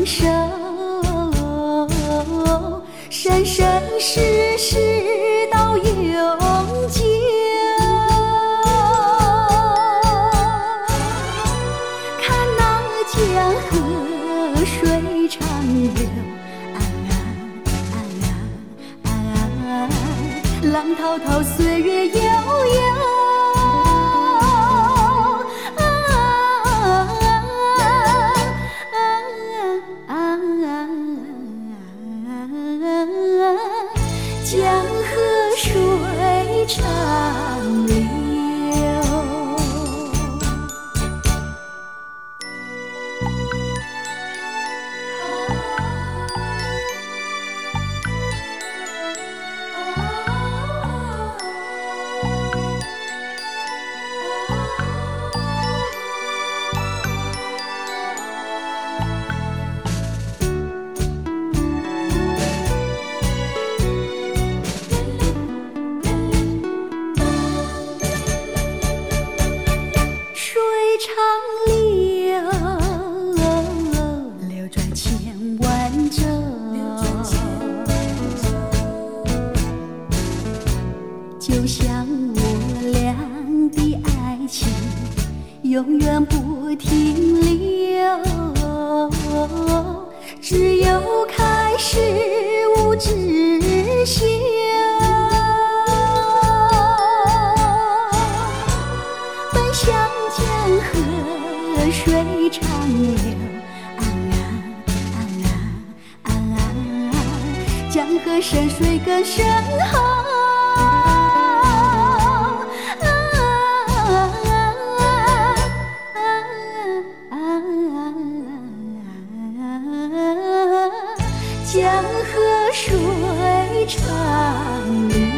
手，生生世世到永久。看那江河水长流，浪滔滔岁月悠悠。江河水长流。流转千万轴，就像我俩的爱情永远不停留，只有开始无止休。奔向江河水长流，江河深水更深厚。江河水长流。